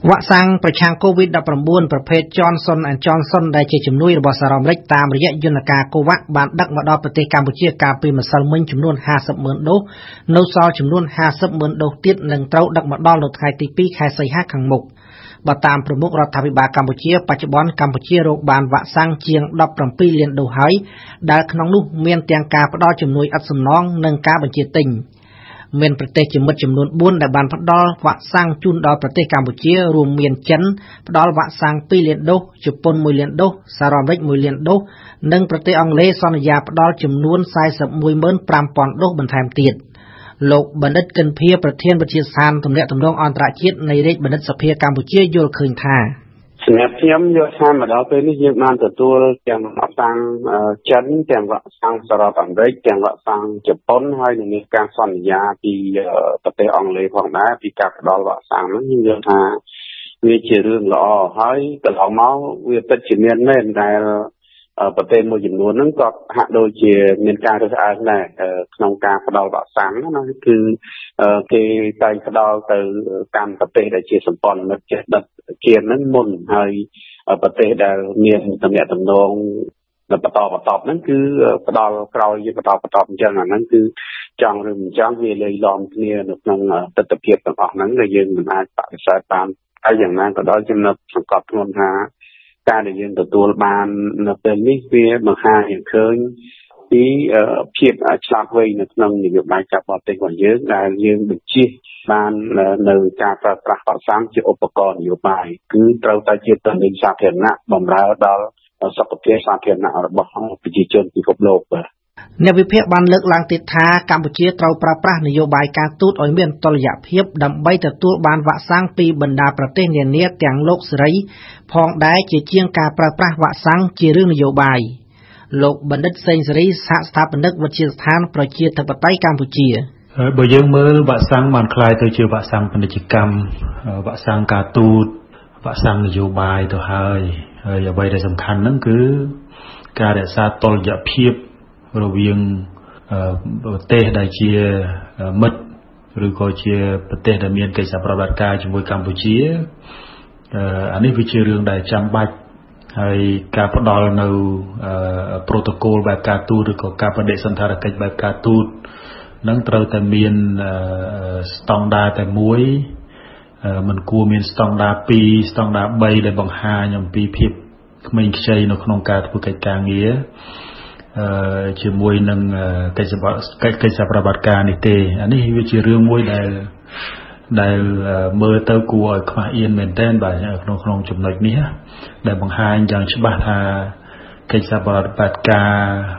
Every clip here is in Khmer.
វ៉ាក់សាំងប្រឆាំង COVID-19 ប្រភេទ Johnson & Johnson ដែលជាជំនួយរបស់សហរដ្ឋអាមេរិកតាមរយៈយន្តការ COVAX បានដឹកមកដល់ប្រទេសកម្ពុជាកាលពីម្សិលមិញចំនួន 50,000 ដូស នៅសល់ចំនួន 50,000 ដូសទៀតនឹងត្រូវដឹកមកដល់នៅថ្ងៃទី 2 ខែសីហាខាងមុខ បើតាមប្រមុខរដ្ឋាភិបាលកម្ពុជាបច្ចុប្បន្នកម្ពុជារកបានវ៉ាក់សាំងជាង 17 លានដូសហើយដែលក្នុងនោះមានទាំងការផ្ដល់ជំនួយឥតសំណងនិងការបញ្ជាទិញ មានប្រទេសជាមិត្តចំនួន 4 ដែលបានផ្ដល់វ៉ាក់សាំងជូនដល់ប្រទេសកម្ពុជារួមមានចិនផ្ដល់វ៉ាក់សាំង 2 លានដូស ជប៉ុន 1 លានដូស សហរដ្ឋអាមេរិក 1 លានដូស និងប្រទេសអង់គ្លេសសន្យាផ្ដល់ចំនួន 41,500 ដូសបន្ថែមទៀត លោកបណ្ឌិតកិនភៀប្រធានវិទ្យាស្ថានទំនាក់ទំនងអន្តរជាតិនៃរាជបណ្ឌិតសភាកម្ពុជាយល់ឃើញថាសម្រាប់ខ្ញុំយល់ថាមកដល់ពេលនេះយើងបានទទួលទាំងវ៉ាក់សាំងចិនទាំងវ៉ាក់សាំងសហរដ្ឋអាមេរិកទាំងវ៉ាក់សាំងជប៉ុនហើយនឹងមានការសន្យាពីប្រទេសអង់គ្លេសផងដែរពីការផ្ដល់វ៉ាក់សាំងហ្នឹងយើងយល់ថាវាជារឿងល្អហើយកន្លងមកវាពិតជាមានមែនដែលប្រទេសមួយចំនួនហ្នឹងក៏ហាក់ដូចជាមានការរើសអើងដែរក្នុងការផ្ដល់វ៉ាក់សាំងណាគឺគេតែងផ្ដល់ទៅកម្មប្រទេសដែលជាសម្ព័ន្ធមិត្តចេះដិតជាហ្នឹងមុនហើយប្រទេសដែលមានតំណែងតំណងបន្តហ្នឹងគឺផ្ដល់ក្រោយយើងបន្តអញ្ចឹងអាហ្នឹងគឺចង់ឬមិនចង់វាលេីឡំគ្នានៅក្នុងទស្សនវិជ្ជាទាំងអស់ហ្នឹងដែលយើងមិនអាចបដិសេធបានហើយយ៉ាងណាក៏ដោយចំណុចសង្កត់ធ្ងន់ថាការដែលយើងទទួលបាននៅពេលនេះវាបង្ហាញឲ្យឃើញពីភាពឆ្លាតវៃនៅក្នុងនយោបាយការបរទេសរបស់យើងដែលយើងបញ្ជាបាននៅការប្រើប្រាស់វ៉ាក់សាំងជាឧបករណ៍នយោបាយគឺត្រូវតែជាទំនិញសាធារណៈបម្រើដល់សុខភាពសាធារណៈរបស់ប្រជាជនពិភពលោកបាទអ្នកវិភាគបានលើកឡើងទៀតថាកម្ពុជាត្រូវប្រើប្រាស់នយោបាយការទូតឲ្យមានតុល្យភាពដើម្បីទទួលបានវ៉ាក់សាំងពីបណ្ដាប្រទេសនានាទាំងលោកសេរីផងដែរជាជាងការប្រើប្រាស់វ៉ាក់សាំងជារឿងនយោបាយលោកបណ្ឌិតសេងសេរីសហស្ថាបនិកវិទ្យាស្ថានប្រជាធិបតេយ្យកម្ពុជាបើយើងមើលវ៉ាក់សាំងបានคล้ายទៅជាវ៉ាក់សាំងពាណិជ្ជកម្មវ៉ាក់សាំងការទូតវ៉ាក់សាំងនយោបាយទៅហើយអ្វីដែលសំខាន់ហ្នឹងគឺការរក្សាតុល្យភាពរវាងប្រទេសដែលជាមិត្តឬក៏ជាប្រទេសដែលមានកិច្ចសហប្រតិបត្តិការជាមួយកម្ពុជាអានេះវាជារឿងដែលចាំបាច់ហើយការផ្ដល់នៅប្រូតូកូលបែបការទូតឬក៏ការបដិសណ្ឋារកិច្ចបែបការទូតនឹងត្រូវតែមានស្តង់ដារតែមួយមិនគួរមានស្តង់ដារ2ស្តង់ដារ3ដែលបង្ហាញអំពីភាពក្មេងខ្ចីនៅក្នុងការធ្វើកិច្ចការងារជាមួយនឹងកិច្ចសហប្រតិបត្តិការនេះទេអានេះវាជារឿងមួយដែលមើលទៅគួរឲ្យខ្មាស់អៀនមែនទែនបាទក្នុងចំណុចនេះដែលបង្ហាញយ៉ាងច្បាស់ថាកិច្ចសហប្រតិបត្តិការ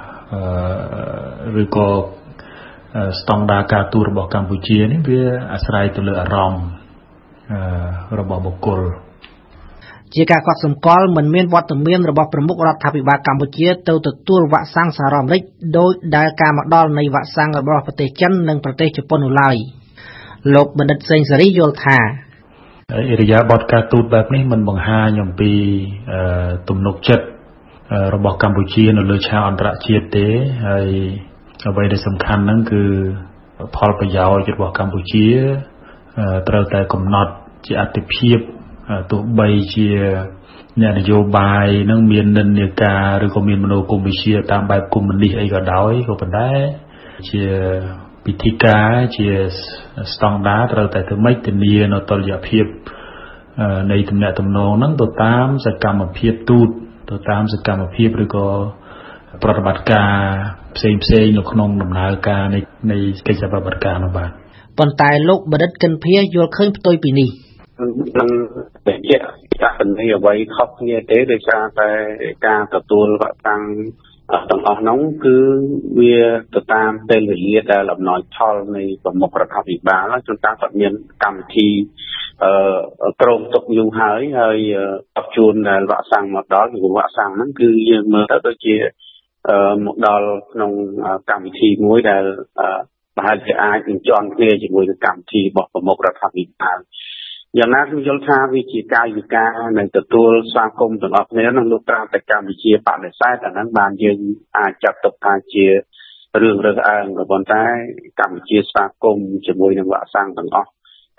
ឬក៏ស្តង់ដារការទូតរបស់កម្ពុជានេះវាអាស្រ័យទៅលើអារម្មណ៍របស់បុគ្គលជាការកត់សម្គាល់មិនមានវត្តមានរបស់ប្រមុខរដ្ឋាភិបាលកម្ពុជាទៅទទួលវ៉ាក់សាំងសហរដ្ឋអាមេរិកដោយដែលការមកដល់នៃវ៉ាក់សាំងរបស់ប្រទេសចិននិងប្រទេសជប៉ុននោះឡើយលោកបណ្ឌិតសេងសេរីយល់ថាឥរិយាបថការទូតបែបនេះមិនបង្ហាញអំពីទំនុកចិត្តរបស់កម្ពុជានៅលើឆាកអន្តរជាតិទេហើយអ្វីដែលសំខាន់ហ្នឹងគឺផលប្រយោជន៍របស់កម្ពុជាត្រូវតែកំណត់ជាអតិភិបទោះបីជាអ្នកនយោបាយនឹងមាននិន្នាការឬក៏មានមនោគមវិជ្ជាតាមបែបកុម្មុយនីសអីក៏ដោយក៏ប៉ុន្តែជាពិធីការជាស្តង់ដារត្រូវតែធ្វើម៉េចធានានៅតុល្យភាពនៃទំនាក់ទំនងហ្នឹងទៅតាមសកម្មភាពទូតទៅតាមសកម្មភាពឬក៏ប្រតិបត្តិការផ្សេងនៅក្នុងដំណើរការនៃកិច្ចសហប្រតិបត្តិការនោះបាទប៉ុន្តែលោកបណ្ឌិតកិនភៀយល់ឃើញផ្ទុយពីនេះនឹងតែជាការពន្យល់អ្វីខុសគ្នាទេដោយសារតែការទទួលវ៉ាក់សាំងទាំងអស់នោះគឺវាទៅតាមពេលវេលាដែលអំណោយផលនៃប្រមុខរដ្ឋាភិបាលជួនកាលគាត់មានកម្មវិធីក្រមទុកយូរហើយអបជួនដែលវ៉ាក់សាំងមកដល់គឺវ៉ាក់សាំងហ្នឹងគឺយើងមើលទៅដូចជាមកដល់ក្នុងកម្មវិធីមួយដែលប្រហែលជាអាចនឹងជាន់គ្នាជាមួយនឹងកម្មវិធីរបស់ប្រមុខរដ្ឋាភិបាលយ៉ាងណាខ្ញុំយល់ថាវាជាកាយវិការនៃទទួលស្វាគមន៍ទាំងអស់គ្នានឹងលោកត្រាតែកម្ពុជាបដិសេធអាហ្នឹងបានយើងអាចចាត់ទុកថាជារឿងរើសអើងក៏ប៉ុន្តែកម្ពុជាស្វាគមន៍ជាមួយនឹងវ៉ាក់សាំងទាំងអស់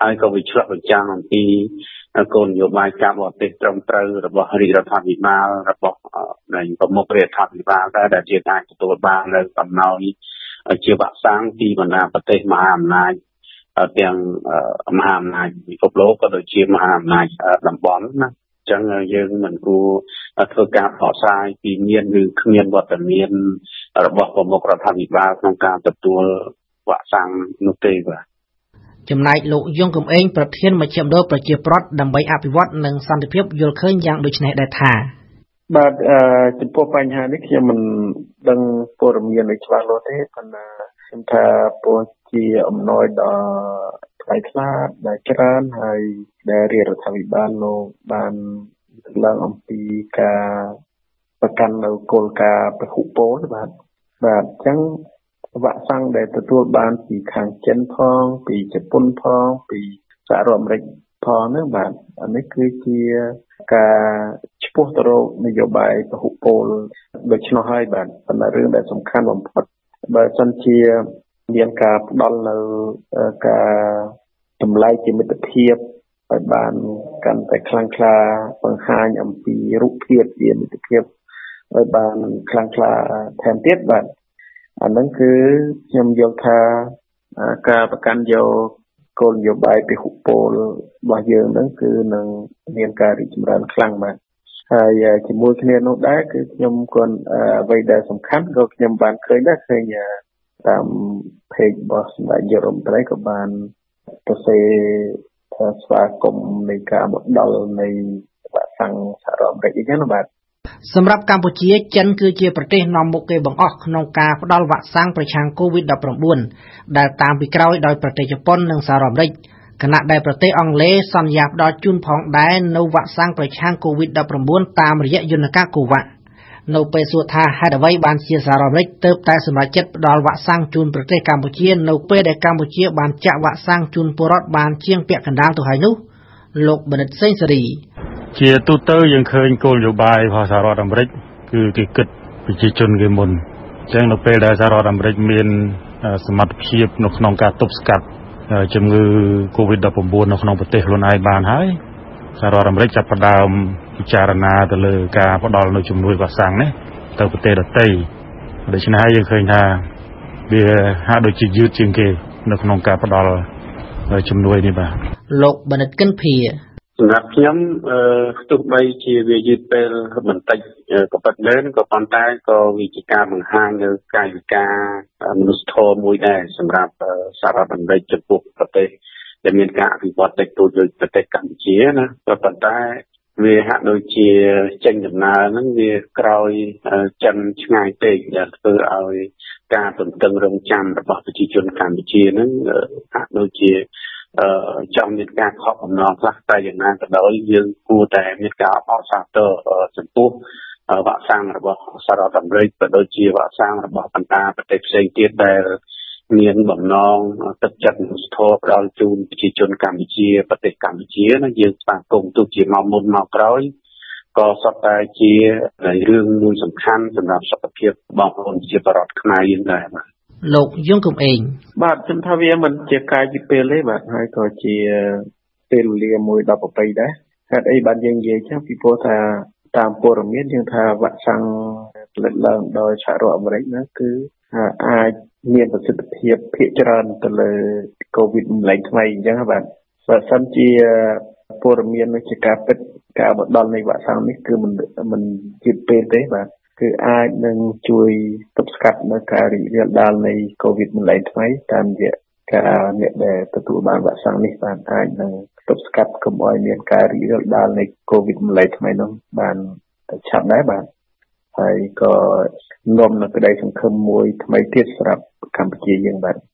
ហើយក៏វាឆ្លុះបញ្ចាំងអំពីគោលនយោបាយការបរទេសត្រឹមត្រូវរបស់រាជរដ្ឋាភិបាលរបស់នៃប្រមុខរាជរដ្ឋាភិបាលដែលជាអាចទទួលបាននៅអំណោយជាវ៉ាក់សាំងពីបណ្ដាប្រទេសមហាអំណាចទាំងមហាអំណាចពិភពលោកក៏ដូចជាមហាអំណាចតំបន់ណាអញ្ចឹងយើងមិនគួរធ្វើការបកស្រាយពីមានឬគ្មានវត្តមានរបស់ប្រមុខរដ្ឋាភិបាលក្នុងការទទួលវ៉ាក់សាំងនោះទេបាទចំណែកលោកយងកំឯងប្រធានមជ្ឈមណ្ឌលប្រជាប្រដ្ឋដើម្បីអភិវឌ្ឍនិងសន្តិភាពយល់ឃើញយ៉ាងដូចនេះដែរថាបាទចំពោះបញ្ហានេះខ្ញុំមិនដឹងព័ត៌មានឲ្យច្បាស់លាស់ទេប៉ុន្តែខ្ញុំថាពោលជាអំណោយដល់ថ្លៃថ្លាដែលច្រើនហើយដែលរាជរដ្ឋាភិបាលលោកបានឡើងអំពីការប្រកាន់នៅគោលការណ៍ពហុពលបាទអញ្ចឹងវ៉ាក់សាំងដែលទទួលបានពីខាងចិនផងពីជប៉ុនផងពីសហរដ្ឋអាមេរិកផងហ្នឹងបាទអានេះគឺជាការឈ្មោះទៅរកនយោបាយពហុពលដូច្នោះហើយបាទប៉ុន្តែរឿងដែលសំខាន់បំផុតបើសិនជាមានការផ្ដល់នៅការតម្លៃជាមិត្តភាពឲ្យបានកាន់តែខ្លាំងក្លាបង្ហាញអំពីរូបភាពជាមិត្តភាពឲ្យបានខ្លាំងក្លាថែមទៀតបាទអាហ្នឹងគឺខ្ញុំយល់ថាការប្រកាន់យកគោលនយោបាយពហុពលរបស់យើងហ្នឹងគឺនឹងមានការរីកចម្រើនខ្លាំងបាទហើយជាមួយគ្នានោះដែរគឺខ្ញុំគាត់អ្វីដែលសំខាន់ក៏ខ្ញុំបានឃើញដែរឃើញតាម page របស់សម្ដេចនាយករដ្ឋមន្ត្រីក៏បានទៅសេស្វាគមន៍នៃការមកដល់នៃវ៉ាក់សាំងសហរដ្ឋអាមេរិកអញ្ចឹងណាបាទសម្រាប់កម្ពុជាចិនគឺជាប្រទេសនាំមុខគេបង្អស់ក្នុងការផ្ដល់វ៉ាក់សាំងប្រឆាំង COVID-19 ដែលតាមពីក្រោយដោយប្រទេសជប៉ុននិងសហរដ្ឋអាមេរិកខណៈដែលប្រទេសអង់គ្លេសសន្យាផ្ដល់ជូនផងដែរនៅវ៉ាក់សាំងប្រឆាំង COVID-19 តាមរយៈយន្តការ COVAX នៅពេលសួរថាហេតុអ្វីបានជាសហរដ្ឋអាមេរិកទើបតែសម្រេចចិត្តផ្ដល់វ៉ាក់សាំងជូនប្រទេសកម្ពុជានៅពេលដែលកម្ពុជាបានចាក់វ៉ាក់សាំងជូនពលរដ្ឋបានជាងពាក់កណ្ដាលទៅហើយនោះលោកបណ្ឌិតសេងសេរីជាទូទៅយើងឃើញគោលនយោបាយរបស់សហរដ្ឋអាមេរិកគឺគេគិតប្រជាជនគេមុនអញ្ចឹងនៅពេលដែលសហរដ្ឋអាមេរិកមានសមត្ថភាពនៅក្នុងការទប់ស្កាត់ជំងឺ COVID-19 នៅក្នុងប្រទេសខ្លួនឯងបានហើយសហរដ្ឋអាមេរិកចាប់ផ្ដើមពិចារណាទៅលើការផ្ដល់នូវជំនួយវ៉ាក់សាំងនេះទៅប្រទេសដទៃដូច្នេះហើយយើងឃើញថាវាហាក់ដូចជាយឺតជាងគេនៅក្នុងការផ្ដល់ជំនួយនេះបាទលោកបណ្ឌិតកិនភាសម្រាប់ខ្ញុំទោះបីជាវាយឺតពេលបន្តិចក៏ប៉ុន្តែក៏ប៉ុន្តែក៏វាជាការបង្ហាញនៅកាយវិការមនុស្សធម៌មួយដែរសម្រាប់សហរដ្ឋអាមេរិកចំពោះប្រទេសដែលមានការអភិវឌ្ឍតិចតួចដូចប្រទេសកម្ពុជាណាក៏ប៉ុន្តែវាហាក់ដូចជាចេញដំណើរហ្នឹងវាក្រោយចិនឆ្ងាយពេកដែលធ្វើឲ្យការទន្ទឹងរង់ចាំរបស់ប្រជាជនកម្ពុជាហ្នឹងហាក់ដូចជាចង់មានការខកបំណងខ្លះតែយ៉ាងណាក៏ដោយយើងគួរតែមានការអបអរសាទរចំពោះវ៉ាក់សាំងរបស់សហរដ្ឋអាមេរិកក៏ដូចជាវ៉ាក់សាំងរបស់បណ្ដាប្រទេសផ្សេងទៀតដែលមានបំណងទឹកចិត្តមនុស្សធម៌ផ្ដល់ជូនប្រជាជនកម្ពុជាប្រទេសកម្ពុជាណាយើងស្វាគមន៍ទោះជាមកមុនមកក្រោយក៏សុទ្ធតែជារឿងមួយសំខាន់សម្រាប់សុខភាពបងប្អូនជាប្រជាពលរដ្ឋខ្មែរយើងដែរបាទលោកយងកំឯងបាទខ្ញុំថាវាមិនជាការយឺតពេលទេបាទហើយក៏ជាពេលវេលាមួយដ៏ប្រពៃដែរហេតុអីបានយើងនិយាយចឹងពីព្រោះថាតាមព័ត៌មានយើងថាវ៉ាក់សាំងផលិតឡើងដោយសហរដ្ឋអាមេរិកហ្នឹងគឺអាចមានប្រសិទ្ធភាពភាគច្រើនទៅលើ COVID ម្លែងថ្មីអញ្ចឹងបាទបើសិនជាព័ត៌មាននេះជាការពិតការមកដល់នៃវ៉ាក់សាំងនេះគឺមិនយឺតពេលទេបាទគឺអាចនឹងជួយទប់ស្កាត់នៅការរីករាលដាលនៃ COVID ម្លែងថ្មីតាមរយៈការអ្នកដែលទទួលបានវ៉ាក់សាំងនេះបានអាចនឹងទប់ស្កាត់កុំឲ្យមានការរីករាលដាលនៃ COVID ម្លែងថ្មីនោះបានឆាប់ដែរបាទហើយក៏នាំនៅក្តីសង្ឃឹមមួយថ្មីទៀតសម្រាប់កម្ពុជាយើងបាទ